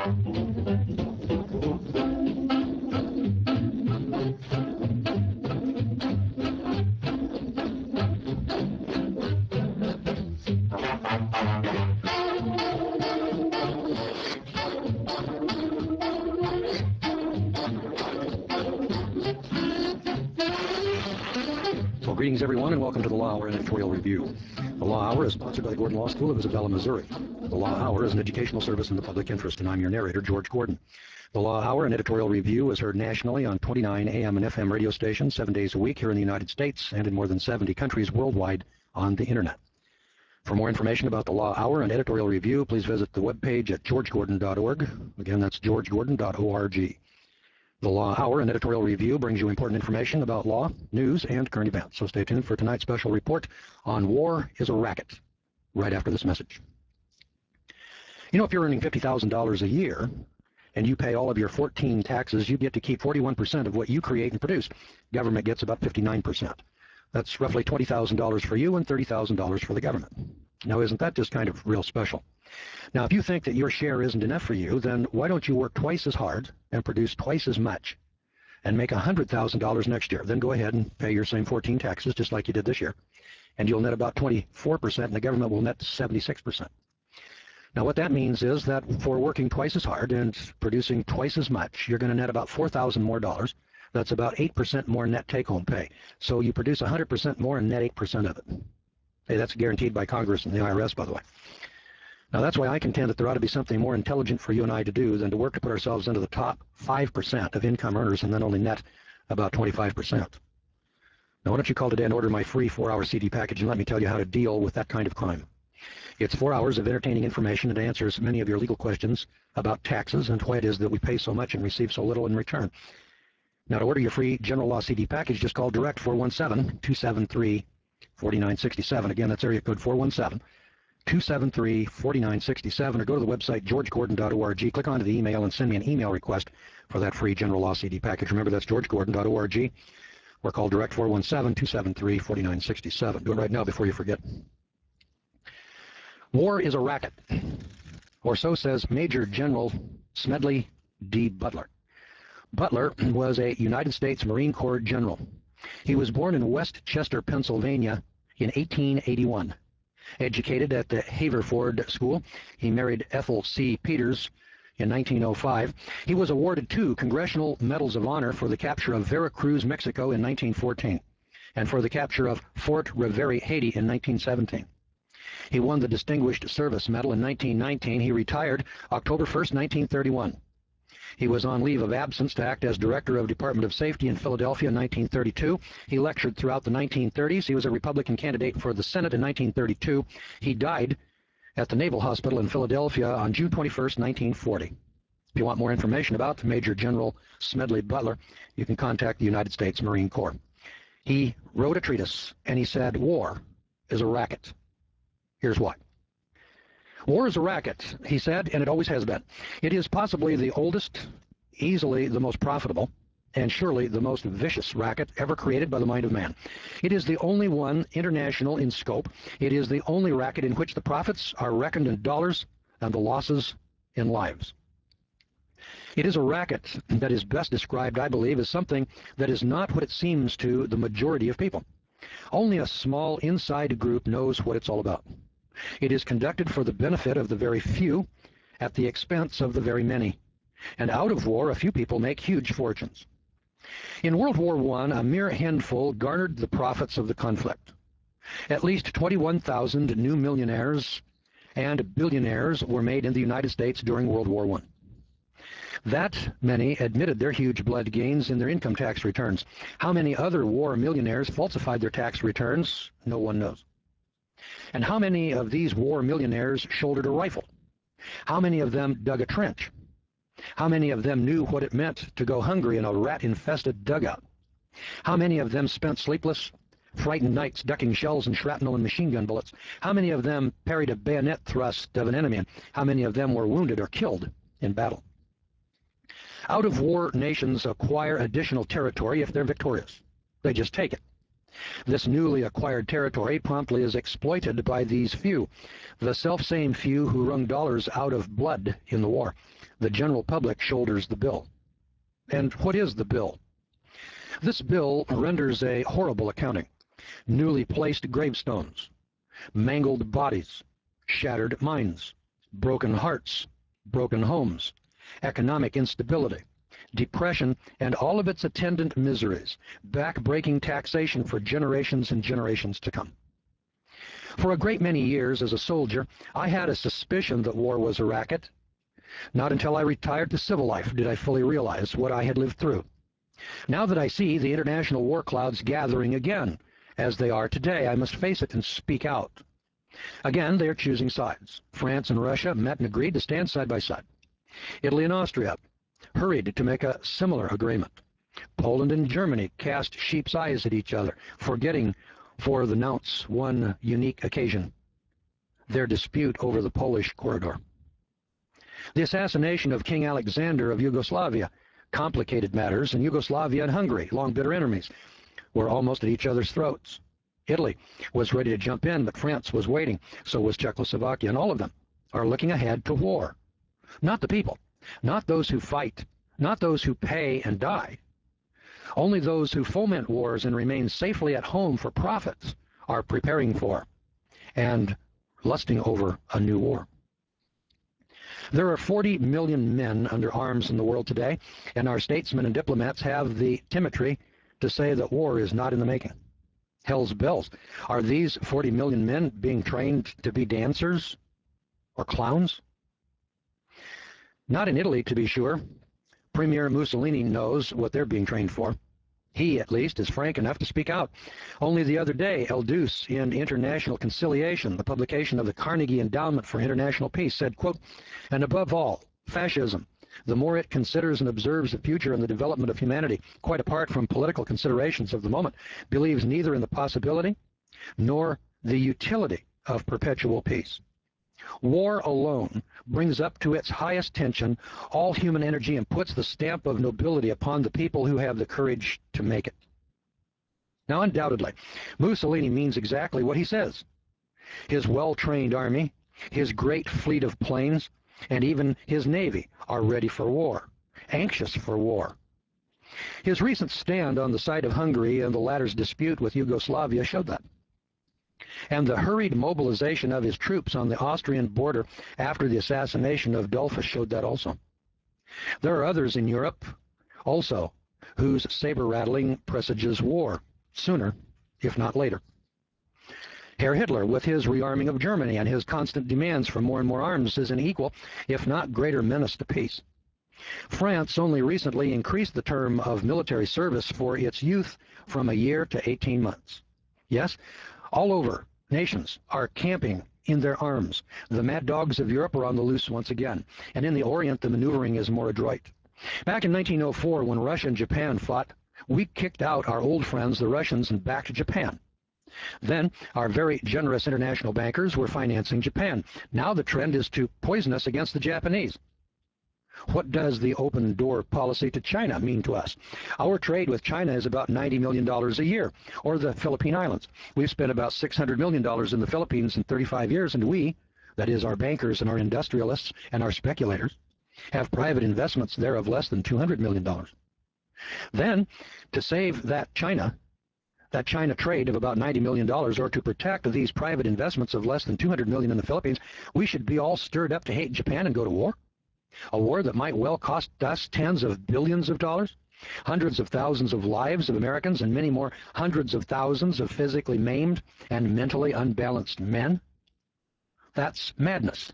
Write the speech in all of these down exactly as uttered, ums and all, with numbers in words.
Well, greetings, everyone, and welcome to the Law Hour Editorial Review. The Law Hour is sponsored by the Gordon Law School of Isabella, Missouri. The Law Hour is an educational service in the public interest, and I'm your narrator, George Gordon. The Law Hour and Editorial Review is heard nationally on twenty-nine A M and F M radio stations seven days a week here in the United States and in more than seventy countries worldwide on the Internet. For more information about the Law Hour and Editorial Review, please visit the webpage at george gordon dot org. Again, that's george gordon dot org. The Law Hour and Editorial Review brings you important information about law, news, and current events. So stay tuned for tonight's special report on War is a Racket, right after this message. You know, if you're earning fifty thousand dollars a year and you pay all of your fourteen taxes, you get to keep forty-one percent of what you create and produce. Government gets about fifty-nine percent. That's roughly twenty thousand dollars for you and thirty thousand dollars for the government. Now, isn't that just kind of real special? Now, if you think that your share isn't enough for you, then why don't you work twice as hard and produce twice as much and make one hundred thousand dollars next year? Then go ahead and pay your same fourteen taxes just like you did this year, and you'll net about twenty-four percent, and the government will net seventy-six percent. Now, what that means is that for working twice as hard and producing twice as much, you're going to net about four thousand dollars more dollars. That's about eight percent more net take-home pay. So you produce one hundred percent more and net eight percent of it. Hey, that's guaranteed by Congress and the I R S, by the way. Now, that's why I contend that there ought to be something more intelligent for you and I to do than to work to put ourselves into the top five percent of income earners and then only net about twenty-five percent. Now, why don't you call today and order my free four-hour C D package and let me tell you how to deal with that kind of crime. It's four hours of entertaining information and answers many of your legal questions about taxes and why it is that we pay so much and receive so little in return. Now, to order your free General Law C D package, just call direct four one seven, two seven three, four nine six seven. Again, that's area code four one seven, two seven three, four nine six seven, or go to the website george gordon dot org, click onto the email and send me an email request for that free General Law C D package. Remember, that's george gordon dot org, or call direct four one seven, two seven three, four nine six seven. Do it right now before you forget. War is a racket, or so says Major General Smedley D. Butler. Butler was a United States Marine Corps general. He was born in West Chester, Pennsylvania in eighteen eighty-one. Educated at the Haverford School, he married Ethel C. Peters in nineteen oh five. He was awarded two Congressional Medals of Honor for the capture of Veracruz, Mexico in nineteen fourteen, and for the capture of Fort Reverie, Haiti in nineteen seventeen. He won the Distinguished Service Medal in nineteen nineteen. He retired October first, nineteen thirty-one. He was on leave of absence to act as Director of Department of Safety in Philadelphia in nineteen thirty-two. He lectured throughout the nineteen thirties. He was a Republican candidate for the Senate in nineteen thirty-two. He died at the Naval Hospital in Philadelphia on June twenty-first, nineteen forty. If you want more information about Major General Smedley Butler, you can contact the United States Marine Corps. He wrote a treatise, and he said, war is a racket. Here's why. War is a racket, he said, and it always has been. It is possibly the oldest, easily the most profitable, and surely the most vicious racket ever created by the mind of man. It is the only one international in scope. It is the only racket in which the profits are reckoned in dollars and the losses in lives. It is a racket that is best described, I believe, as something that is not what it seems to the majority of people. Only a small inside group knows what it's all about. It is conducted for the benefit of the very few at the expense of the very many. And out of war, a few people make huge fortunes. In World War One, a mere handful garnered the profits of the conflict. At least twenty-one thousand new millionaires and billionaires were made in the United States during World War One. That many admitted their huge blood gains in their income tax returns. How many other war millionaires falsified their tax returns? No one knows. And how many of these war millionaires shouldered a rifle? How many of them dug a trench? How many of them knew what it meant to go hungry in a rat-infested dugout? How many of them spent sleepless, frightened nights ducking shells and shrapnel and machine gun bullets? How many of them parried a bayonet thrust of an enemy? How many of them were wounded or killed in battle? Out-of-war nations acquire additional territory if they're victorious. They just take it. This newly acquired territory promptly is exploited by these few, the self-same few who wrung dollars out of blood in the war. The general public shoulders the bill. And what is the bill? This bill renders a horrible accounting. Newly placed gravestones, mangled bodies, shattered minds, broken hearts, broken homes, economic instability, depression, and all of its attendant miseries, back-breaking taxation for generations and generations to come. For a great many years as a soldier, I had a suspicion that war was a racket. Not until I retired to civil life did I fully realize what I had lived through. Now that I see the international war clouds gathering again, as they are today, I must face it and speak out. Again, they are choosing sides. France and Russia met and agreed to stand side by side. Italy and Austria hurried to make a similar agreement. Poland and Germany cast sheep's eyes at each other, forgetting for the nonce one unique occasion, their dispute over the Polish corridor. The assassination of King Alexander of Yugoslavia complicated matters, and Yugoslavia and Hungary, long bitter enemies, were almost at each other's throats. Italy was ready to jump in, but France was waiting. So was Czechoslovakia, and all of them are looking ahead to war. Not the people, not those who fight, not those who pay and die. Only those who foment wars and remain safely at home for profits are preparing for and lusting over a new war. There are forty million men under arms in the world today, and our statesmen and diplomats have the timidity to say that war is not in the making. Hell's bells. Are these forty million men being trained to be dancers or clowns? Not in Italy, to be sure. Premier Mussolini knows what they're being trained for. He, at least, is frank enough to speak out. Only the other day, El Deuce, in International Conciliation, the publication of the Carnegie Endowment for International Peace, said, quote, "And above all, fascism, the more it considers and observes the future and the development of humanity, quite apart from political considerations of the moment, believes neither in the possibility nor the utility of perpetual peace. War alone brings up to its highest tension all human energy and puts the stamp of nobility upon the people who have the courage to make it." Now, undoubtedly, Mussolini means exactly what he says. His well-trained army, his great fleet of planes, and even his navy are ready for war, anxious for war. His recent stand on the side of Hungary and the latter's dispute with Yugoslavia showed that. And the hurried mobilization of his troops on the Austrian border after the assassination of Dollfuss showed that also. There are others in Europe also whose saber-rattling presages war, sooner, if not later. Herr Hitler, with his rearming of Germany and his constant demands for more and more arms, is an equal, if not greater, menace to peace. France only recently increased the term of military service for its youth from a year to eighteen months. Yes, all over, nations are camping in their arms. The mad dogs of Europe are on the loose once again, and in the Orient the maneuvering is more adroit. Back in nineteen oh four, when Russia and Japan fought, we kicked out our old friends, the Russians, and backed Japan. Then our very generous international bankers were financing Japan. Now the trend is to poison us against the Japanese. What does the open door policy to China mean to us? Our trade with China is about ninety million dollars a year, or the Philippine Islands. We've spent about six hundred million dollars in the Philippines in thirty-five years, and we, that is our bankers and our industrialists and our speculators, have private investments there of less than two hundred million dollars. Then, to save that China, that China trade of about ninety million dollars, or to protect these private investments of less than two hundred million dollars in the Philippines, we should be all stirred up to hate Japan and go to war? A war that might well cost us tens of billions of dollars, hundreds of thousands of lives of Americans, and many more hundreds of thousands of physically maimed and mentally unbalanced men? That's madness.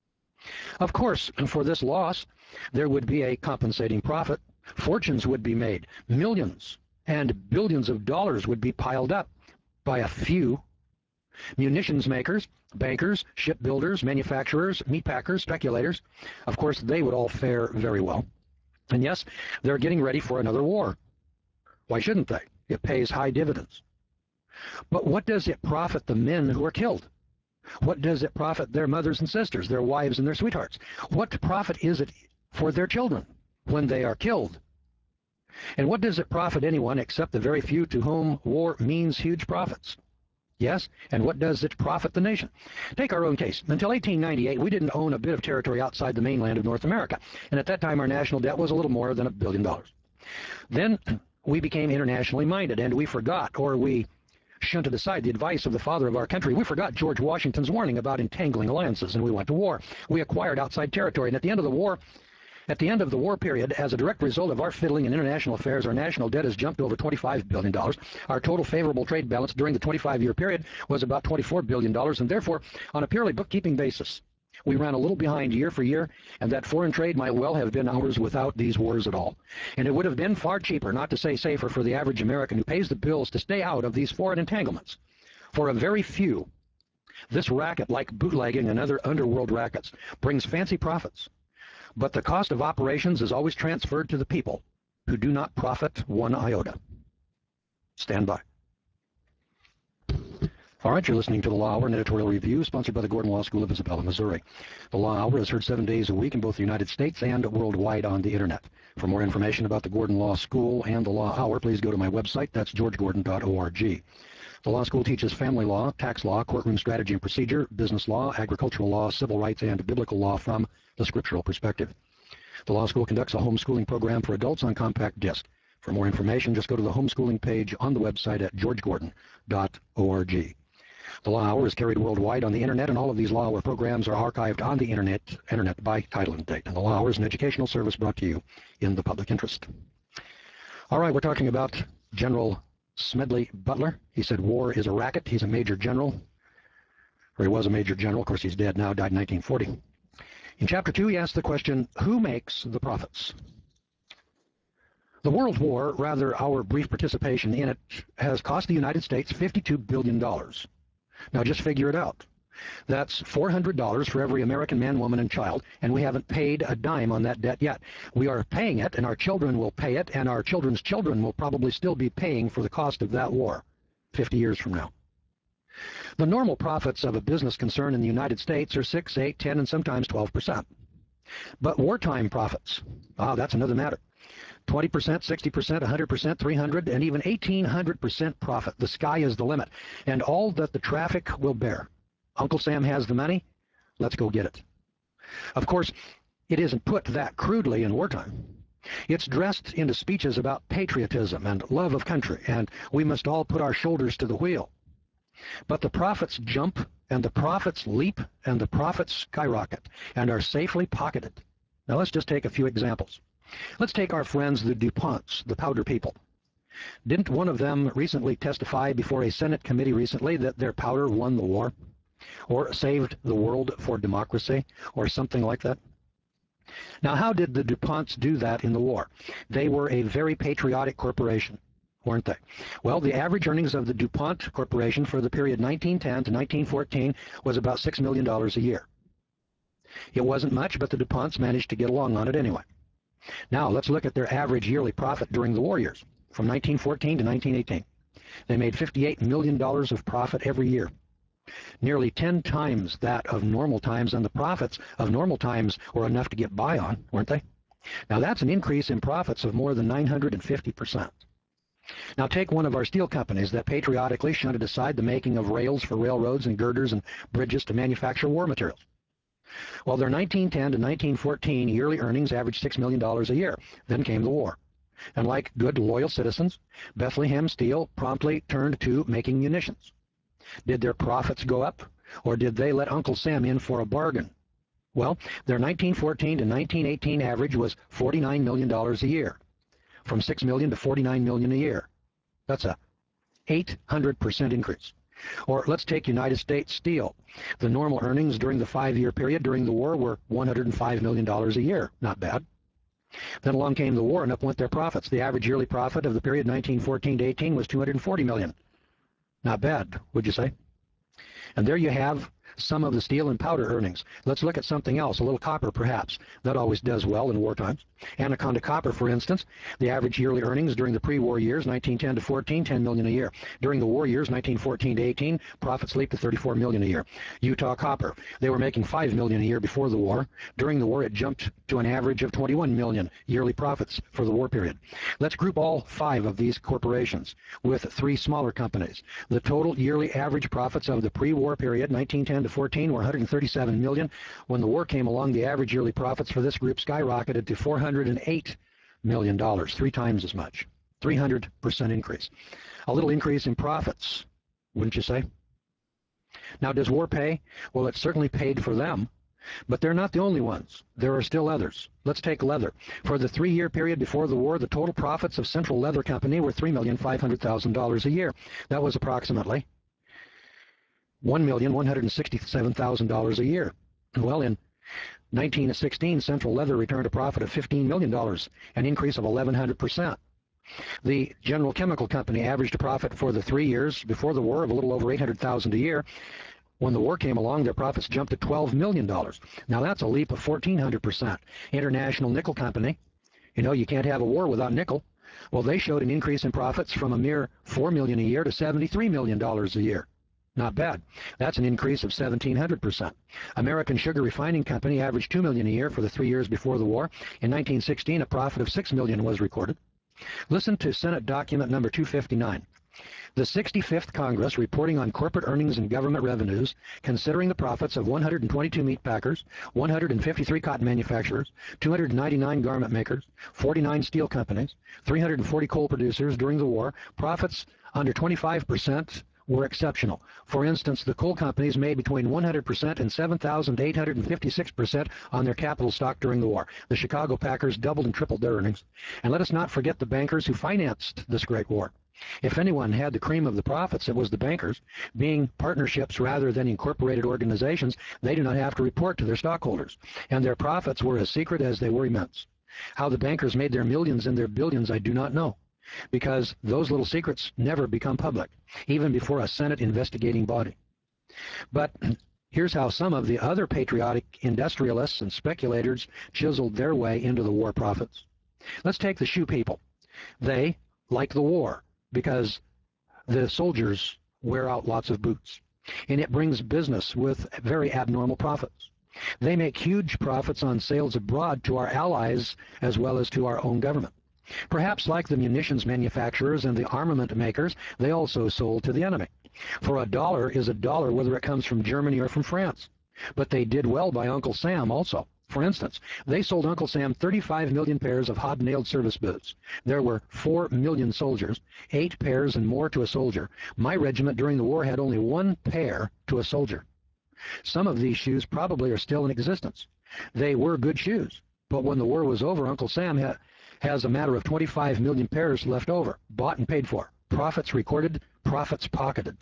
Of course, for this loss, there would be a compensating profit. Fortunes would be made. Millions and billions of dollars would be piled up by a few. Munitions makers, bankers, shipbuilders, manufacturers, meatpackers, speculators, of course, they would all fare very well. And yes, they're getting ready for another war. Why shouldn't they? It pays high dividends. But what does it profit the men who are killed? What does it profit their mothers and sisters, their wives and their sweethearts? What profit is it for their children when they are killed? And what does it profit anyone except the very few to whom war means huge profits? Yes, and what does it profit the nation? Take our own case. Until eighteen ninety-eight, we didn't own a bit of territory outside the mainland of North America, and at that time our national debt was a little more than a billion dollars. Then we became internationally minded, and we forgot, or we shunted aside the advice of the father of our country. We forgot George Washington's warning about entangling alliances, and we went to war. We acquired outside territory, and at the end of the war, At the end of the war period, as a direct result of our fiddling in international affairs, our national debt has jumped over twenty-five billion dollars. Our total favorable trade balance during the twenty-five-year period was about twenty-four billion dollars, and therefore, on a purely bookkeeping basis, we ran a little behind year for year, and that foreign trade might well have been ours without these wars at all. And it would have been far cheaper, not to say safer, for the average American who pays the bills to stay out of these foreign entanglements. For a very few, this racket, like bootlegging and other underworld rackets, brings fancy profits. But the cost of operations is always transferred to the people, who do not profit one iota. Stand by. All right, you're listening to the Law Hour, an editorial review sponsored by the Gordon Law School of Isabella, Missouri. The Law Hour is heard seven days a week in both the United States and worldwide on the Internet. For more information about the Gordon Law School and the Law Hour, please go to my website. That's george gordon dot org. The law school teaches family law, tax law, courtroom strategy and procedure, business law, agricultural law, civil rights, and biblical law from the scriptural perspective. The law school conducts a homeschooling program for adults on compact disc. For more information, just go to the homeschooling page on the website at george gordon dot org. The Law Hour is carried worldwide on the Internet, and all of these Law Hour programs are archived on the Internet, Internet by title and date. And the Law Hour is an educational service brought to you in the public interest. All right, we're talking about General Smedley Butler. He said war is a racket. He's a major general, or he was a major general. Of course, he's dead now, died in nineteen forty. In Chapter two, he asked the question, who makes the profits? The World War, rather our brief participation in it, has cost the United States fifty-two billion dollars. Now just figure it out. That's four hundred dollars for every American man, woman, and child, and we haven't paid a dime on that debt yet. We are paying it, and our children will pay it, and our children's children will probably still be paying for the cost of that war fifty years from now. The normal profits of a business concern in the United States are six, eight, ten, and sometimes twelve percent. But wartime profits, ah, that's another matter. twenty percent, sixty percent, one hundred percent, three hundred, and even eighteen hundred percent profit. The sky is the limit, and all that the traffic will bear. Uncle Sam has the money. Let's go get it. Of course, it isn't put that crudely in wartime. It's dressed into speeches about patriotism and love of country, and we must all put our shoulders to the wheel. But the profits jump, and the profits leap, and the profits skyrocket, and are safely pocketed. Now let's just take a few examples. Let's take our friends the DuPonts, the powder people. Didn't one of them recently testify before a Senate committee recently that their powder won the war? Or saved the world for democracy, or something like that? Now, how did the DuPonts do that in the war? They were a very patriotic corporation, weren't they? Well, the average earnings of the DuPont Corporation for the period nineteen ten to nineteen fourteen was about six million dollars a year. It wasn't much, but the DuPonts managed to get along on it anyway. Now, let's look at their average yearly profit during the war years, from nineteen fourteen to nineteen eighteen. They made fifty-eight million dollars of profit every year. Nearly ten times that of normal times, and the profits of normal times were enough to get by on, weren't they? Now that's an increase in profits of more than nine hundred fifty percent. Now take one of our steel companies that patriotically shunted aside the making of rails for railroads and girders and bridges to manufacture war materials. Well, their nineteen ten to nineteen fourteen yearly earnings averaged six million dollars a year. Then came the war. And like good, loyal citizens, Bethlehem Steel promptly turned to making munitions. Did their profits go up, or did they let Uncle Sam in for a bargain? Well, their nineteen fourteen to nineteen eighteen average was forty-nine million dollars a year, from six million dollars to forty-nine million dollars a year. That's a eight hundred percent increase. Or let's take United States Steel. The normal earnings during the five-year period during the war were one hundred five million dollars a year. Not bad. Then along came the war, and up went their profits. The average yearly profit of the period nineteen fourteen to eighteen was two hundred forty million dollars. Not bad, would you say? And there you have some of the steel and powder earnings. Let's look at something else, a little copper perhaps. That always does well in war times. Anaconda Copper, for instance, the average yearly earnings during the pre-war years, nineteen ten to fourteen, ten million a year. During the war years, nineteen fourteen to eighteen, profits leaped to thirty-four million a year. Utah Copper, they were making five million a year before the war. During the war, it jumped to an average of twenty-one million yearly profits for the war period. Let's group all five of these corporations with three smaller companies. The total yearly average profits of the pre-war period, nineteen ten to fourteen, were one hundred thirty-seven million. When the war came along, the average yearly profits for this group skyrocketed to four hundred eight million dollars, three times as much, three hundred percent increase. A little increase in profits, wouldn't you say? Now, does war pay? Well, it certainly paid for them, but they're not the only ones. There are still others. Let's take leather. For the three-year period before the war, the total profits of Central Leather Company were three million five hundred thousand dollars a year. That was approximately one million one hundred sixty-seven thousand dollars a year. Well, in nineteen sixteen, Central Leather returned a profit of fifteen million dollars, an increase of eleven hundred percent. The General Chemical Company averaged a profit for the three years before the war of a little over eight hundred thousand dollars a year. When the war came along, their profits jumped to twelve million dollars. Now, that's a leap of fourteen hundred percent. International Nickel Company, you know, you can't have a war without nickel. Well, they showed an increase in profits from a mere four million dollars a year to seventy-three million dollars a year. Not bad. That's an increase of seventeen hundred percent. American Sugar Refining Company averaged two million dollars a year for the three years before the war. In nineteen sixteen, a profit of six million dollars was recorded. Listen to Senate document number two fifty-nine. The sixty-fifth Congress, reporting on corporate earnings and government revenues, considering the profits of one hundred twenty-two meat packers, one hundred fifty-three cotton manufacturers, two hundred ninety-nine garment makers, forty-nine steel companies, three hundred forty coal producers during the war, profits under twenty-five percent were exceptional. For instance, the coal companies made between one hundred percent and seven thousand eight hundred fifty-six percent on their capital stock during the war. The Chicago Packers doubled and tripled their earnings. And let us not forget the bankers who financed this great war. If anyone had the cream of the profits, it was the bankers. Being partnerships rather than incorporated organizations, they do not have to report to their stockholders, and their profits were as secret as they were immense. How the bankers made their millions and their billions, I do not know, because those little secrets never become public, even before a Senate investigating body. But here's how some of the other patriotic industrialists and speculators chiseled their way into the war profits. Let's take the shoe people. They like the war because the soldiers wear out lots of boots, and it brings business with very abnormal profits. They make huge profits on sales abroad to our allies as well as to our own government. Perhaps like the munitions manufacturers and the armament makers, they also sold to the enemy. For a dollar is a dollar whether it comes from Germany or from France. But they did well by Uncle Sam also. For instance, they sold Uncle Sam thirty-five million pairs of hobnailed service boots. There were four million soldiers, eight pairs and more to a soldier. My regiment during the war had only one pair to a soldier. Some of these shoes probably are still in existence. They were good shoes, but when the war was over, Uncle Sam ha has a matter of twenty-five million pairs left over, bought and paid for. Profits recorded, profits pocketed.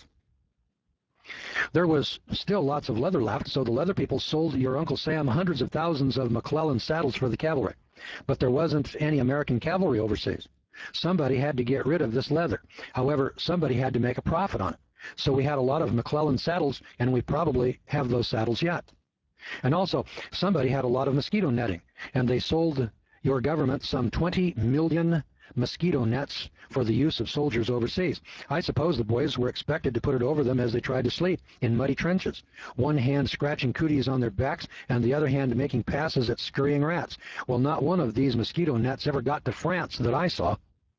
There was still lots of leather left, so the leather people sold your Uncle Sam hundreds of thousands of McClellan saddles for the cavalry. But there wasn't any American cavalry overseas. Somebody had to get rid of this leather. However, somebody had to make a profit on it. So we had a lot of McClellan saddles, and we probably have those saddles yet. And also, somebody had a lot of mosquito netting, and they sold your government some twenty million mosquito nets for the use of soldiers overseas. I suppose the boys were expected to put it over them as they tried to sleep in muddy trenches, one hand scratching cooties on their backs and the other hand making passes at scurrying rats. Well, not one of these mosquito nets ever got to France that I saw.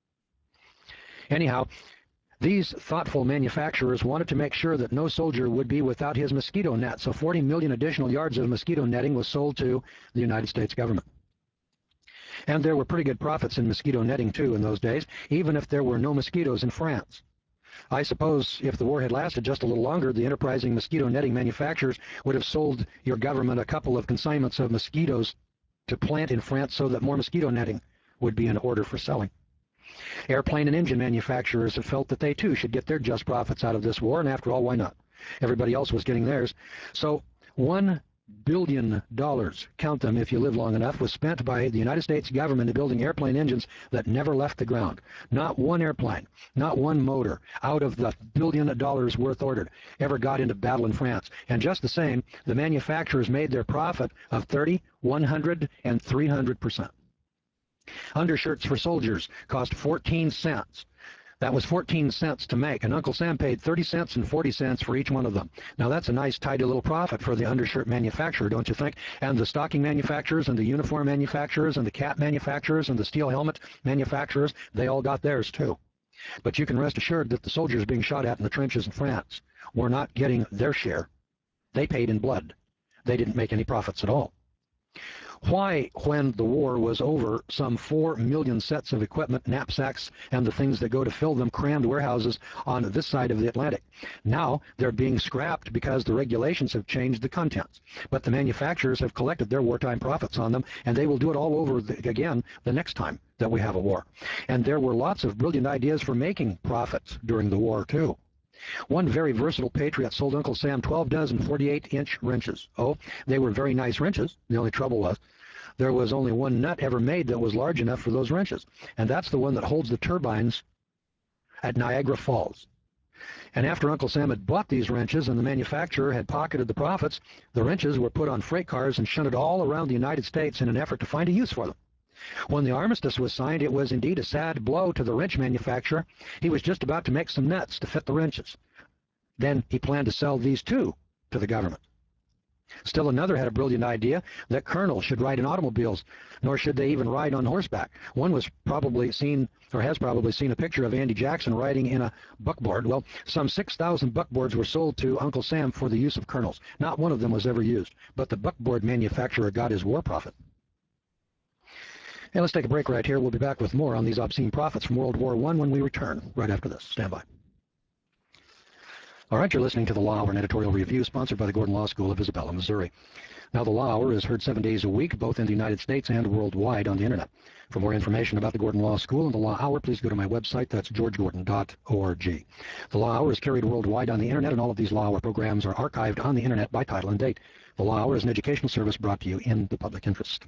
Anyhow, these thoughtful manufacturers wanted to make sure that no soldier would be without his mosquito net, so forty million additional yards of mosquito netting was sold to the United States government. And there were pretty good profits in mosquito netting, too, in those days, even if there were no mosquitoes in France. I suppose if the war had lasted just a little longer, the enterprising mosquito netting manufacturers would have sold your government a couple of consignments of mosquitoes to plant in France so that more mosquito netting would be in order for selling. Airplane and engine manufacturers have felt that they, too, should get their just profits out of this war, and after all, why not? Everybody else was getting theirs. So one billion dollars, count them if you live long enough, was spent by the United States government in building airplane engines that never left the ground. Not one airplane, not one motor out of the billion dollars worth ordered ever got into battle in France. And just the same, the manufacturers made their profit of thirty, one hundred, and three hundred percent. Undershirts for soldiers cost fourteen cents. That was fourteen cents to make, and Uncle Sam paid thirty cents and forty cents for each one of them. Now that's a nice tidy little profit for the undershirt manufacturer, don't you think? And the stocking manufacturers and the uniform manufacturers and the cap manufacturers and the steel helmet manufacturers, they all got theirs too. But you can rest assured that the soldiers being shot at in the trenches in France were not getting their share. They paid in blood. They didn't make any profits at all. Why, when the war was over, some four million sets of equipment, knapsacks, and the things that go to fill them crammed warehouses on this side of the Atlantic? Now they're being scrapped because the regulations have changed the contents. But the manufacturers have collected their wartime profits on them, and they will do it all over the, again the next time that we have a war. And there were lots of brilliant ideas for making profits during the war, too. One very versatile patriot sold Uncle Sam twelve dozen forty-eight inch wrenches. Oh, they were very nice wrenches. The only trouble was there was only one nut ever made that was large enough for those wrenches, and that's the one that holds the turbines at Niagara Falls. And after Uncle Sam had bought these wrenches and the manufacturer had pocketed the profits, the wrenches were put on freight cars and shunted all around the United States in an effort to find a use for them. When the armistice was signed, it was indeed a sad blow to the wrench manufacturer. He was just about to make some nuts to fit the wrenches. Then he planned to sell these too to the government. Still another had a brilliant idea that colonels should ride in automobiles, nor should they even ride on horseback. One was probably seen, or has probably seen, a picture of Andy Jackson riding in a buckboard. Well, some six thousand buckboards were sold to Uncle Sam for the use of colonels. Not one of them was ever used, but the buckboard manufacturer got his war profit. And let's take a break right here. We'll be back with more on these obscene profits from World War One when we return, right after this. Stand by. All right, you're listening to The Law Hour, an editorial review sponsored by the Gordon Law School of Isabella, Missouri. Now, The Law Hour is heard seven days a week, both in the United States and worldwide on the Internet. For more information about the Gordon Law School and The Law Hour, please go to my website. That's george gordon dot org. The Law Hour is carried worldwide on the Internet, and all of these Law Hour programs are archived on the Internet by title and date. The Law Hour is an educational service brought to you in the public interest.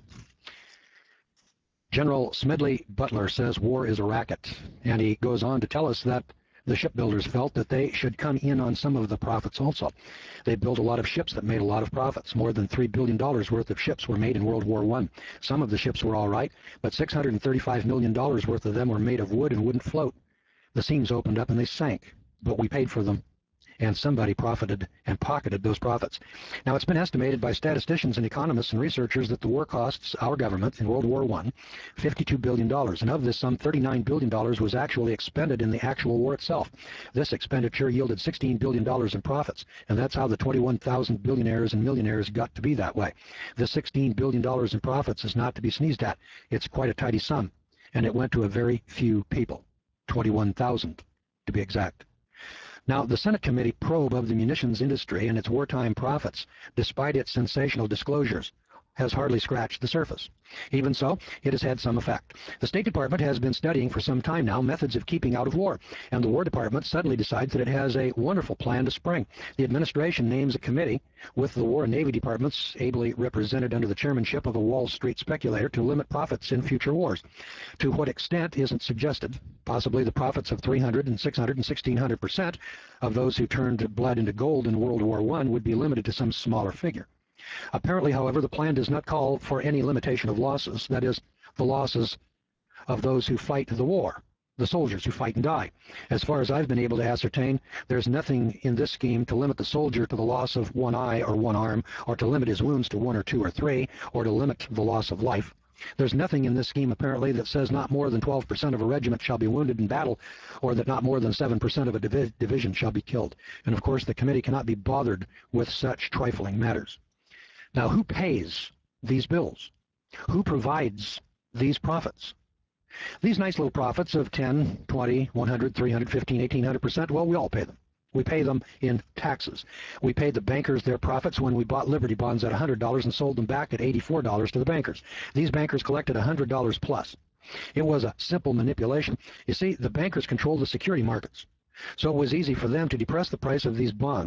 General Smedley Butler says war is a racket, and he goes on to tell us that the shipbuilders felt that they should come in on some of the profits also. They built a lot of ships that made a lot of profits. More than three billion dollars worth of ships were made in World War One. Some of the ships were all right, but six hundred thirty-five million dollars worth of them were made of wood and wouldn't float. The seams opened up and they sank, but we paid for them, and somebody profited and pocketed those profits. Now, it's been estimated by statisticians and economists and researchers that the war costs our government in World War One fifty-two billion dollars, and of this, some thirty-nine billion dollars was actually expended in the actual war itself. This expenditure yielded sixteen billion dollars in profits, and that's how the twenty-one thousand billionaires and millionaires got to be that way. The sixteen billion dollars in profits is not to be sneezed at. It's quite a tidy sum, and it went to a very few people, twenty-one thousand to be exact. Now, the Senate committee probe of the munitions industry and its wartime profits, despite its sensational disclosures, has hardly scratched the surface. Even so, it has had some effect. The State Department has been studying for some time now methods of keeping out of war, and the War Department suddenly decides that it has a wonderful plan to spring. The administration names a committee with the War and Navy Departments, ably represented under the chairmanship of a Wall Street speculator, to limit profits in future wars. To what extent isn't suggested. Possibly the profits of three hundred and six hundred and sixteen hundred percent of those who turned blood into gold in World War One would be limited to some smaller figure. Apparently, however, the plan does not call for any limitation of losses, that is, the losses of those who fight the war, the soldiers who fight and die. As far as I've been able to ascertain, there's nothing in this scheme to limit the soldier to the loss of one eye or one arm, or to limit his wounds to one or two or three, or to limit the loss of life. There's nothing in this scheme, apparently, that says not more than twelve percent of a regiment shall be wounded in battle, or that not more than seven percent of a divi division shall be killed. And, of course, the committee cannot be bothered with such trifling matters. Now, who pays these bills? Who provides these profits? These nice little profits of ten, twenty, one hundred, three hundred, fifteen, eighteen hundred percent, well, we all pay them. We pay them in taxes. We paid the bankers their profits when we bought Liberty bonds at one hundred dollars and sold them back at eighty-four dollars to the bankers. These bankers collected one hundred dollars plus. It was a simple manipulation. You see, the bankers controlled the security markets, so it was easy for them to depress the price of these bonds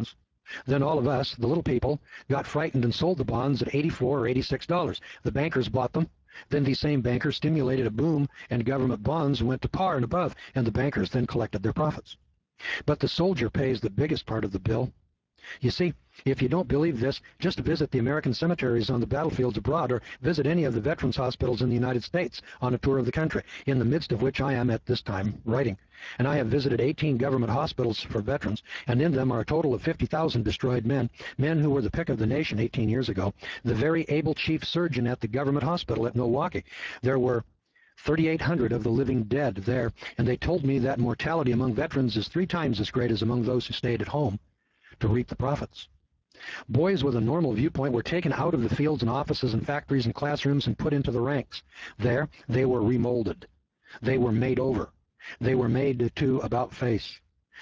Then all of us, the little people, got frightened and sold the bonds at eighty-four or eighty-six dollars. The bankers bought them. Then these same bankers stimulated a boom, and government bonds went to par and above, and the bankers then collected their profits. But the soldier pays the biggest part of the bill. You see, if you don't believe this, just visit the American cemeteries on the battlefields abroad, or visit any of the veterans hospitals in the United States on a tour of the country, in the midst of which I am at this time writing. And I have visited eighteen government hospitals for veterans, and in them are a total of fifty thousand destroyed men, men who were the pick of the nation eighteen years ago. The very able chief surgeon at the government hospital at Milwaukee. There were thirty-eight hundred of the living dead there, and they told me that mortality among veterans is three times as great as among those who stayed at home to reap the profits. Boys with a normal viewpoint were taken out of the fields and offices and factories and classrooms and put into the ranks. There, they were remolded. They were made over. They were made to about face,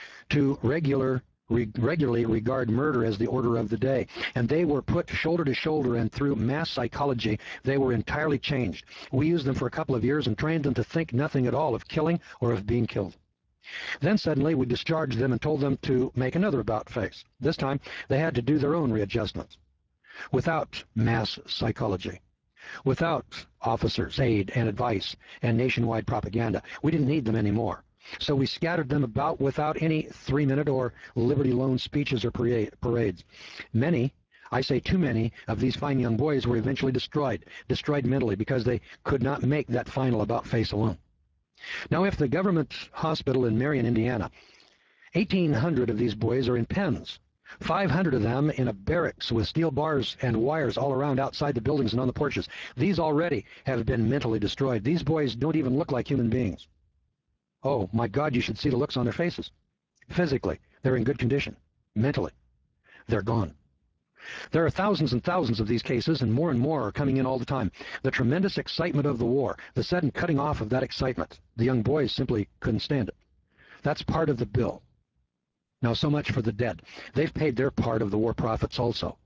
to regular, re regularly regard murder as the order of the day. And they were put shoulder to shoulder, and through mass psychology, they were entirely changed. We used them for a couple of years and trained them to think nothing at all of killing or of being killed. Then suddenly we discharged them and told them to make another about face. This time they had to do their own readjustments. Without mass psychology, without officers' aid and advice and nationwide propaganda, we didn't need them anymore. So we scattered them about without any three-minute or Liberty Loan speeches or parades. Many, I say too many, of these fine young boys were eventually destroyed, destroyed mentally, because they could not make that final about face alone. Now, if the government hospital in Marion, Indiana, eighteen hundred of these boys are in pens, five hundred of them in a barracks with steel bars and wires all around outside the buildings and on the porches. These already have been mentally destroyed. These boys don't even look like human beings. Oh, my God, you should see the looks on their faces. Physically, they're in good condition. Mentally, they're gone. There are thousands and thousands of these cases, and more and more are coming in all the time. The tremendous excitement of the war, the sudden cutting off of that excitement, the young boys simply couldn't stand it. That's part of the bill. Now, so much for the dead. They've paid their part of the war profits also.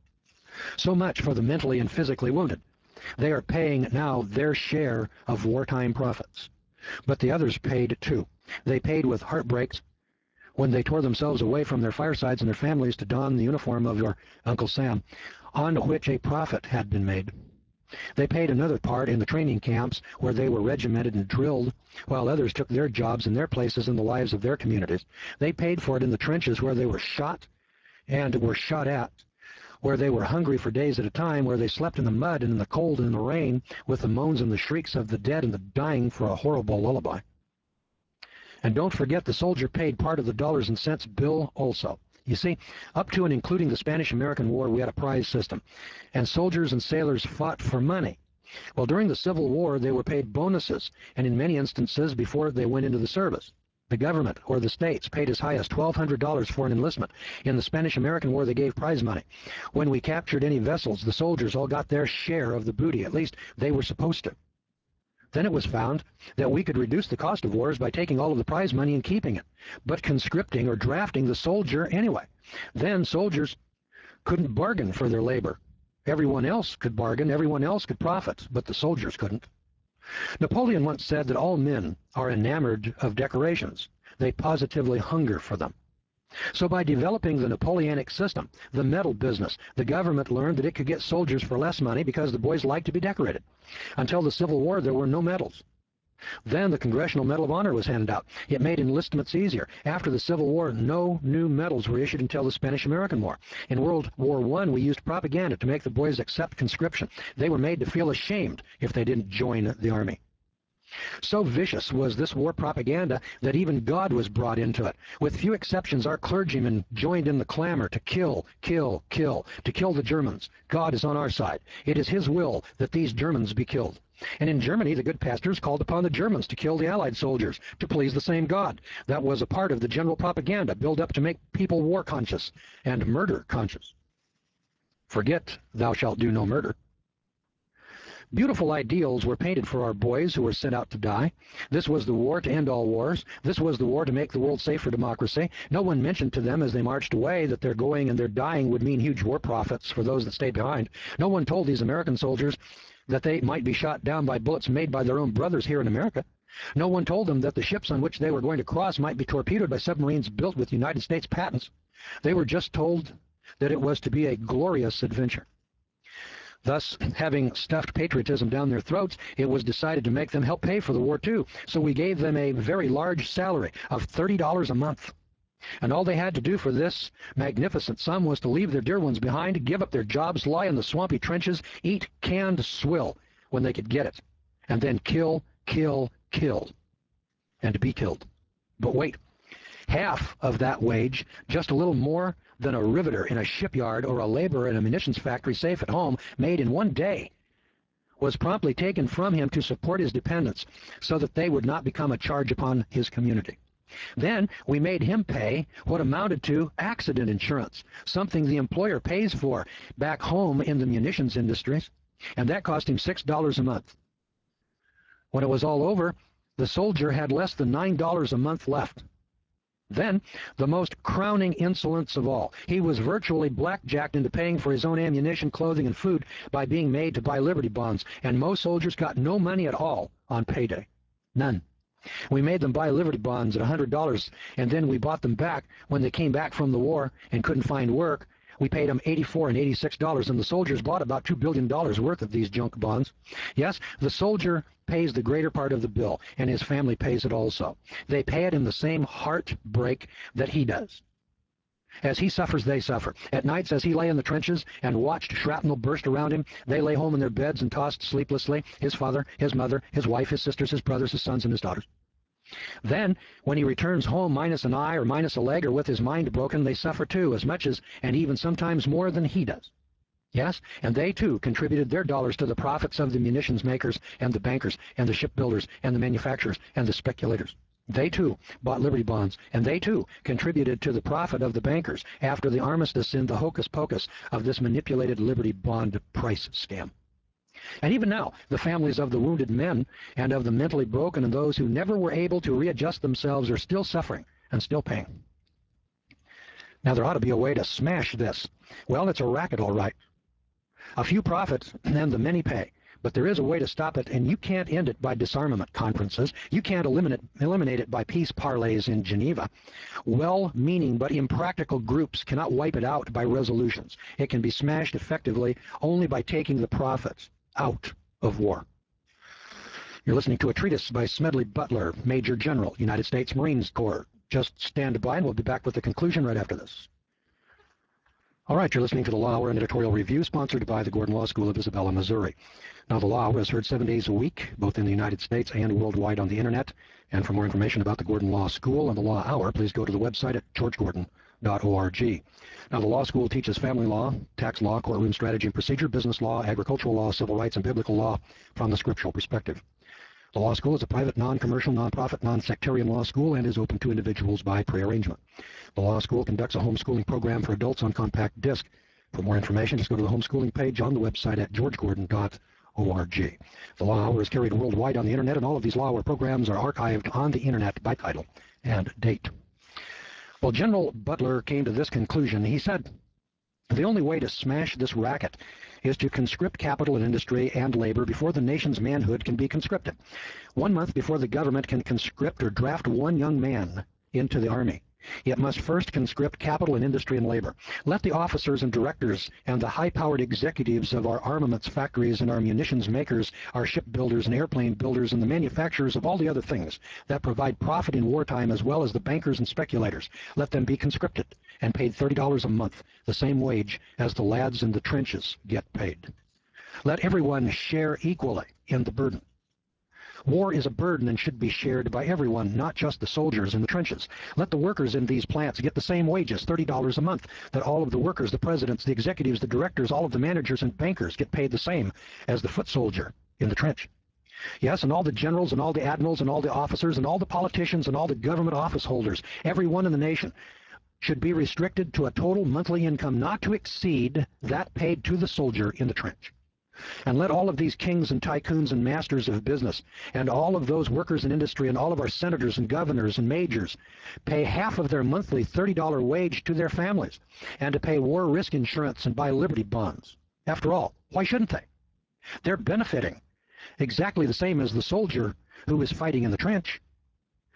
So much for the mentally and physically wounded. They are paying now their share of wartime profits. But the others paid too. They paid with heartbreaks when they tore themselves away from their firesides and their families to don the uniform of your Uncle Sam, on which a profit had been made. They paid another part in the training camps where they were regimented and drilled, while others took their jobs and their places in the lives of their communities. They paid for it in the trenches where they were shot and were shot at, where they were hungry for days at a time, where they slept in the mud and in the cold and in the rain with the moans and the shrieks of the dead and the dying for a horrible lullaby. And don't forget, the soldier paid part of the dollars and cents bill also. You see, up to and including the Spanish-American War, we had a prize system, and soldiers and sailors fought for money. Well, during the Civil War, they were paid bonuses, and in many instances before they went into the service. The government or the states paid as high as twelve hundred dollars for an enlistment. In the Spanish-American War, they gave prize money. When we captured any vessels, the soldiers all got their share of the booty. At least they were supposed to. Then it was found that we could reduce the cost of wars by taking all of the prize money and keeping it, but conscripting or drafting the soldier anyway. Then soldiers couldn't bargain for their labor. Everyone else could bargain, everyone else could profit, but the soldiers couldn't. Napoleon once said that all men are enamored of decorations. They positively hunger for them. So by developing the Napoleonic system, the medal business, the government learned that it could get soldiers for less money because the boys liked to be decorated. Until the Civil War, there were no medals. Then the Congressional Medal of Honor was handed out. It made enlistments easier. After the Civil War, no new medals were issued until the Spanish-American War. In World War One, we used propaganda to make the boys accept conscription. They were made to feel ashamed if they didn't join the army. So vicious was this war propaganda that even God was brought into it. With few exceptions, our clergymen joined in the clamor to kill, kill, kill, to kill the Germans. God is on our side. It is His will that these Germans be killed. And in Germany, the good pastors called upon the Germans to kill the Allied soldiers to please the same God. That was a part of the general propaganda built up to make people war conscious and murder conscious. Forget, thou shalt do no murder. Beautiful ideals were painted for our boys who were sent out to die. This was the war to end all wars. This was the war to make the world safe for democracy. No one mentioned to them as they marched away that their going and their dying would mean huge war profits for those that stayed behind. No one told these American soldiers that they might be shot down by bullets made by their own brothers here in America. No one told them that the ships on which they were going to cross might be torpedoed by submarines built with United States patents. They were just told that it was to be a glorious adventure. Thus, having stuffed patriotism down their throats, it was decided to make them help pay for the war too. So we gave them a very large salary of thirty dollars a month. And all they had to do for this magnificent sum was to leave their dear ones behind, give up their jobs, lie in the swampy trenches, eat canned swill when they could get it, and then kill, kill, kill, and to be killed. But wait, half of that wage, just a little more than a riveter in a shipyard or a laborer in a munitions factory safe at home made in one day, was promptly taken from him to support his dependents so that they would not become a charge upon his community. Then we made him pay what amounted to accident insurance, something the employer pays for back home in the munitions industries, and that cost him six dollars a month. When it was all over, the soldier had less than nine dollars a month left. Then, the most crowning insolence of all, he was virtually blackjacked into paying for his own ammunition, clothing, and food by being made to buy Liberty bonds, and most soldiers got no money at all on payday. None. We made them buy Liberty bonds at one hundred dollars, and then we bought them back when they came back from the war and couldn't find work. We paid them eighty-four and eighty-six dollars, and the soldiers bought about two billion dollars worth of these junk bonds. Yes, the soldier pays the greater part of the bill, and his family pays it also. They pay it in the same heartbreak that he does. As he suffers, they suffer. At nights, as he lay in the trenches and watched shrapnel burst around him, they lay home in their beds and tossed sleeplessly, his father, his mother, his wife, his sisters, his brothers, his sons, and his daughters. Then, when he returns home minus an eye or minus a leg or with his mind broken, they suffer too, as much as, and even sometimes more than he does. Yes, and they too contributed their dollars to the profits of the munitions makers and the bankers and the shipbuilders and the manufacturers and the speculators. They too bought Liberty bonds, and they too contributed to the profit of the bankers after the armistice in the hocus pocus of this manipulated Liberty bond price scam. And even now, the families of the wounded men and of the mentally broken and those who never were able to readjust themselves are still suffering and still paying. Now, there ought to be a way to smash this. Well, it's a racket, all right. A few profit and the many pay. But there is a way to stop it, and you can't end it by disarmament conferences. You can't eliminate, eliminate it by peace parleys in Geneva. Well-meaning but impractical groups cannot wipe it out by resolutions. It can be smashed effectively only by taking the profits out of war. You're listening to a treatise by Smedley Butler, Major General, United States Marines Corps. Just stand by, and we'll be back with the conclusion right after this. All right, you're listening to the Law Hour, an editorial review sponsored by the Gordon Law School of Isabella, Missouri. Now, the Law Hour is heard seven days a week, both in the United States and worldwide on the Internet. And for more information about the Gordon Law School and the Law Hour, please go to the website at george gordon dot org. Now, the law school teaches family law, tax law, courtroom strategy and procedure, business law, agricultural law, civil rights, and biblical law from the scriptural perspective. The law school is a private, non-commercial, non-profit, non-sectarian law school and is open to individuals by pre-arrangement. The law school conducts a homeschooling program for adults on compact disc. For more information, just go to the homeschooling page on the website at george gordon dot org. The Law Hour is carried worldwide on the Internet, and all of these Law Hour programs are archived on the Internet by title and date. Well, General Butler came to this conclusion. He said, the only way to smash this racket is to conscript capital and industry and labor before the nation's manhood can be conscripted. One month before the government can conscript or draft one young man into the Army, it must first conscript capital and industry and labor. Let the officers and directors and the high-powered executives of our armaments factories and our munitions makers, our shipbuilders and airplane builders and the manufacturers of all the other things that provide profit in wartime, as well as the bankers and speculators, let them be conscripted and paid thirty dollars a month, the same wage as the lads in the trenches get paid. Let everyone share equally in the burden. War is a burden and should be shared by everyone, not just the soldiers in the trenches. Let the workers in these plants get the same wages, thirty dollars a month, that all of the workers, the presidents, the executives, the directors, all of the managers and bankers get paid the same as the foot soldier in the trench. Yes, and all the generals and all the admirals and all the officers and all the politicians and all the government office holders, everyone in the nation, should be restricted to a total monthly income not to exceed that paid to the soldier in the trench. And let all of these kings and tycoons and masters of business and all of those workers in industry and all of our senators and governors and majors pay half of their monthly thirty dollar wage to their families and to pay war risk insurance and buy Liberty bonds. After all, why shouldn't they? They're benefiting exactly the same as the soldier who is fighting in the trench.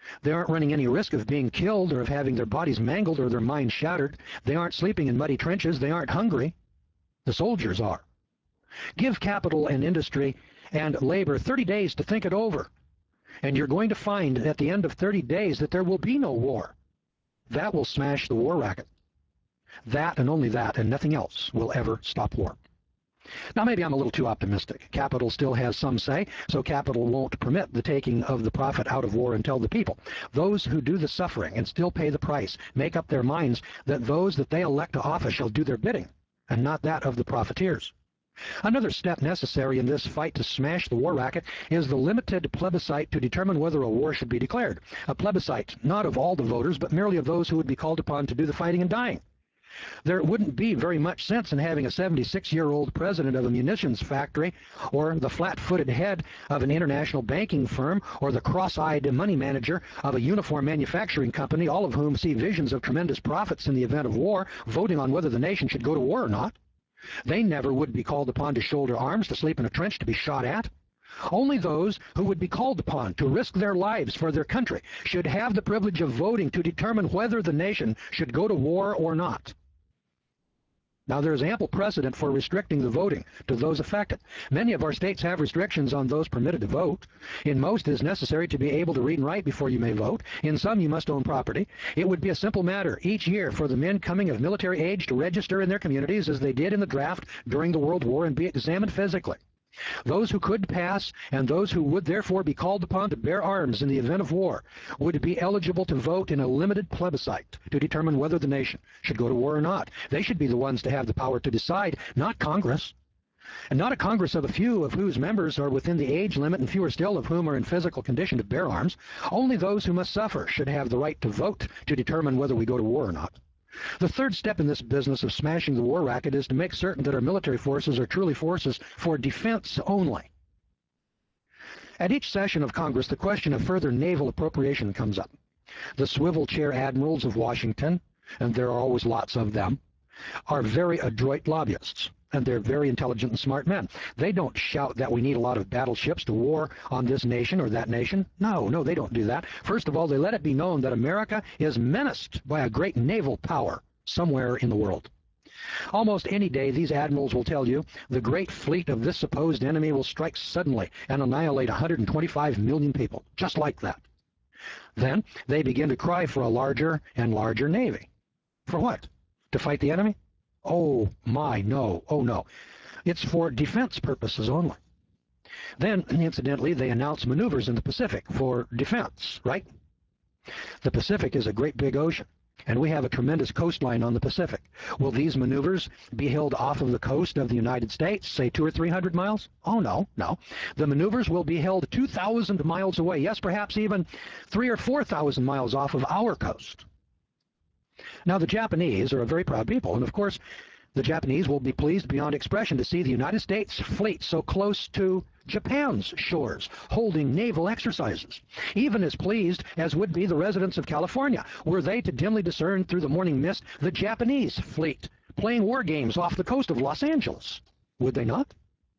They aren't running any risk of being killed or of having their bodies mangled or their minds shattered. They aren't sleeping in muddy trenches. They aren't hungry. The soldiers are. Give capital and industry and labor thirty days to think it over, and you're going to find at the end of thirty days that there will be no war. That will smash the war racket. That and only that and nothing else will ever stop war. Now, maybe I'm a little too optimistic. Capital still has some say, so capital won't permit the taking of the profit out of war until the people, those who do the suffering and still pay the price, make up their minds that those that they elect to office shall do their bidding, and not that of the profiteers. Another step necessary in this fight to smash the war racket is the limited plebiscite to determine whether a war should be declared. A plebiscite not of all the voters, but merely of those who would be called upon to do the fighting and dying. There wouldn't be very much sense in having a seventy-six-year-old president of a munitions factory, or the flat-footed head of an international banking firm, or the cross-eyed money manager of a uniform manufacturing company, all of whom see visions of tremendous profits in the event of war, voting on whether the nation should go to war or not. They never would be called upon to shoulder arms, to sleep in a trench, to be shot at. Only those who would be called upon to risk their lives for their country should have the privilege of voting to determine whether the nation should go to war or not. Now, there is ample precedent for restricting the voting to those affected. Many of our states have restrictions on those permitted to vote. In most, it is necessary to be able to read and write before you may vote. In some, you must own property. It would be a simple matter each year for the men coming of military age to register in their communities as they did in the draft during the World War and be examined physically. Those who could pass and those who would therefore be called upon to bear arms in the event of war would be eligible to vote in a limited plebiscite to determine whether the nation should go to war or not. They should be the ones to have the power to decide, not Congress. And not a Congress of a few of whose members are within the age limit and fewer still of whom are in physical condition to bear arms. Only those who must suffer should have the right to vote to determine whether we go to war or not. The third step in this business of smashing the war racket is to make certain that our military forces are truly forces for defense only. At each session of Congress, the question of further naval appropriation comes up. The swivel chair admirals of Washington, and there are always lots of them, are very adroit lobbyists, and they're very intelligent and smart men. They don't shout that we need a lot of battleships to war on this nation or that nation. No, no, they don't do that. First of all, they let it be known that America is menaced by a great naval power somewhere in the world. Almost any day, these admirals will tell you the great fleet of this supposed enemy will strike suddenly and annihilate one hundred twenty-five million people, just like that. Then they begin to cry for a larger and larger navy. For what? To fight the enemy? Oh my, no, oh no. It's for defense purposes only. Then, incidentally, they announce maneuvers in the Pacific for defense, right? The Pacific is a great big ocean, and we have a tremendous coastline on the Pacific. Will these maneuvers be held off of the coast of the United States, say two or three hundred miles? Oh no, no. The maneuvers will be held two thousand miles away, yes, perhaps even three or four thousand miles off of our coast. Now, the Japanese are a very proud people, and of course, the Japanese will be pleased beyond expression to see the United States fleet so close to Japan's shores, holding naval exercises. Even as pleased as would be the residents of California, were they to dimly discern through the morning mist the Japanese fleet playing war games off the coast of Los Angeles. Would they not?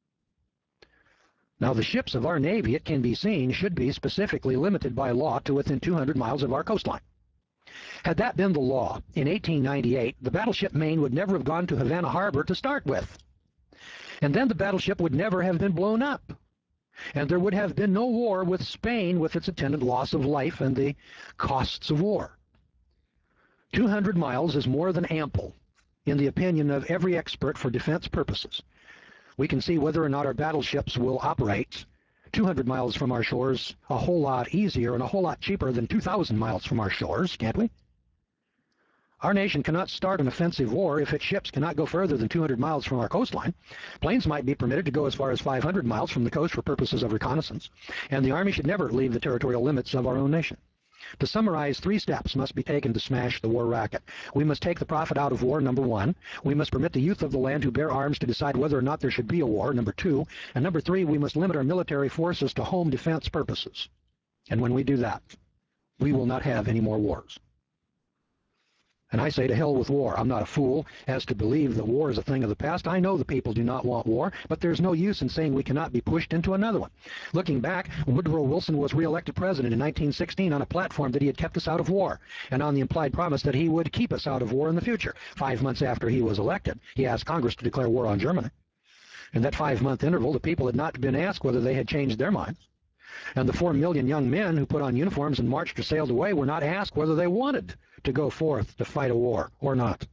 Now, the ships of our Navy, it can be seen, should be specifically limited by law to within two hundred miles of our coastline. Had that been the law, in eighteen ninety-eight, the battleship Maine would never have gone to Havana Harbor to start with. And then the battleship would never have been blown up. And there would have been no war with Spain with its attendant loss of life and the costs of war. two hundred miles is more than ample, in the opinion of every expert for defense purposes. We can see whether or not our battleships will operate two hundred miles from our shores a whole lot easier and a whole lot cheaper than two thousand miles from our shores, can't we? Our nation cannot start an offensive war if its ships cannot go further than two hundred miles from our coastline. Planes might be permitted to go as far as five hundred miles from the coast for purposes of reconnaissance, and the Army should never leave the territorial limits of our own nation. To summarize, three steps must be taken to smash the war racket. We must take the profit out of war, number one. We must permit the youth of the land who bear arms to decide whether or not there should be a war, number two. And number three, we must limit our military forces to home defense purposes. And when we do that, we will not have any more wars. And I say to hell with war. I'm not a fool as to believe that war is a thing of the past. I know the people do not want war, but there's no use in saying we cannot be pushed into another one. Looking back, Woodrow Wilson was reelected president in nineteen sixteen on a platform that he had kept us out of war, and on the implied promise that he would keep us out of war in the future. Five months after he was elected, he asked Congress to declare war on Germany. In that five-month interval, the people had not been asked whether they had changed their minds. And the four million young men who put on uniforms and marched or sailed away were not asked whether they wanted to go forth to fight a war or not.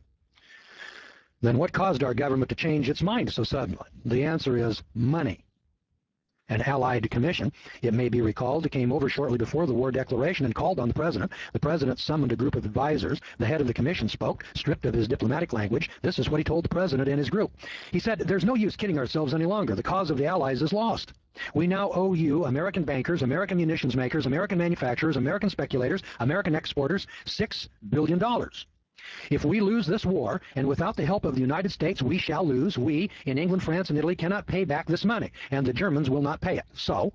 Then what caused our government to change its mind so suddenly? The answer is money. An Allied commission, it may be recalled, came over shortly before the war declaration and called on the president. The president summoned a group of advisors. The head of the commission spoke, stripped of his diplomatic language. This is what he told the president and his group. He said, "There's no use kidding ourselves any longer. The cause of the Allies is lost. We now owe you, American bankers, American munitions makers, American manufacturers, American speculators, American exporters, six billion dollars. If we lose this war, and without the help of the United States we shall lose, we, in England, France, and Italy, cannot pay back this money, and the Germans will not pay it." So,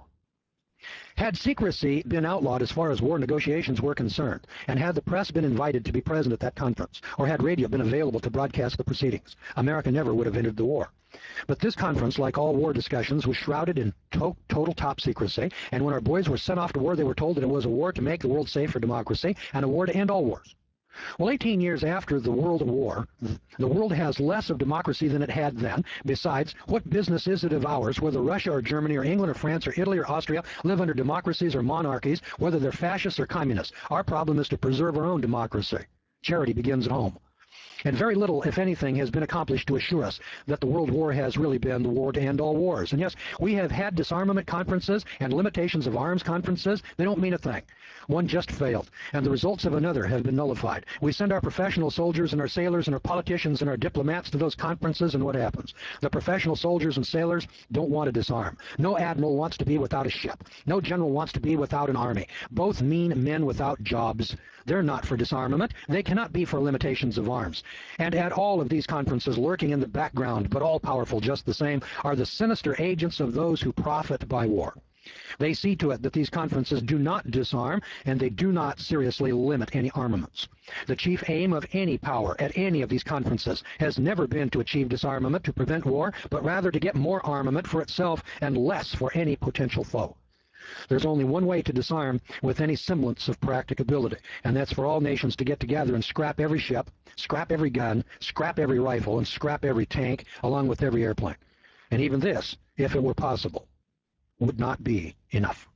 had secrecy been outlawed as far as war negotiations were concerned, and had the press been invited to be present at that conference, or had radio been available to broadcast the proceedings, America never would have entered the war. But this conference, like all war discussions, was shrouded in to total top secrecy, and when our boys were sent off to war, they were told that it was a war to make the world safe for democracy, and a war to end all wars. Well, eighteen years after the World War, the world has less of democracy than it had then. Besides, what business is it of ours whether Russia or Germany or England or France or Italy or Austria live under democracies or monarchies, whether they're fascists or communists? Our problem is to preserve our own democracy. Charity begins at home. And very little, if anything, has been accomplished to assure us that the World War has really been the war to end all wars. And yes, we have had disarmament conferences and limitations of arms conferences. They don't mean a thing. One just failed, and the results of another have been nullified. We send our professional soldiers and our sailors and our politicians and our diplomats to those conferences, and what happens? The professional soldiers and sailors don't want to disarm. No admiral wants to be without a ship. No general wants to be without an army. Both mean men without jobs. They're not for disarmament. They cannot be for limitations of arms. And at all of these conferences, lurking in the background, but all-powerful just the same, are the sinister agents of those who profit by war. They see to it that these conferences do not disarm, and they do not seriously limit any armaments. The chief aim of any power at any of these conferences has never been to achieve disarmament to prevent war, but rather to get more armament for itself and less for any potential foe. There's only one way to disarm with any semblance of practicability, and that's for all nations to get together and scrap every ship, scrap every gun, scrap every rifle, and scrap every tank, along with every airplane. And even this, if it were possible, would not be enough.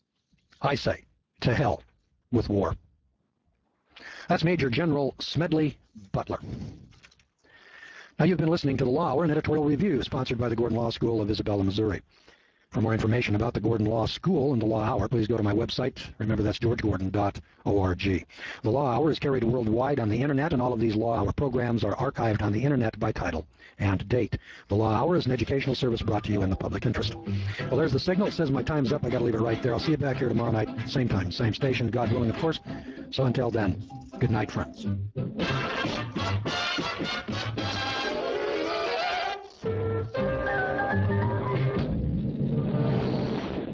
I say, to hell with war. That's Major General Smedley Butler. Now, you've been listening to The Law Hour, an editorial review sponsored by the Gordon Law School of Isabella, Missouri. For more information about the Gordon Law School and the Law Hour, please go to my website. Remember, that's george gordon dot org. The Law Hour is carried worldwide on the Internet, and all of these Law Hour programs are archived on the Internet by title and date. The Law Hour is an educational service brought to you in the public interest. Well, there's the signal. It says my time's up. I got to leave it right there. I'll see you back here tomorrow night, same time, same station, God willing, of course. So until then, good night, friends.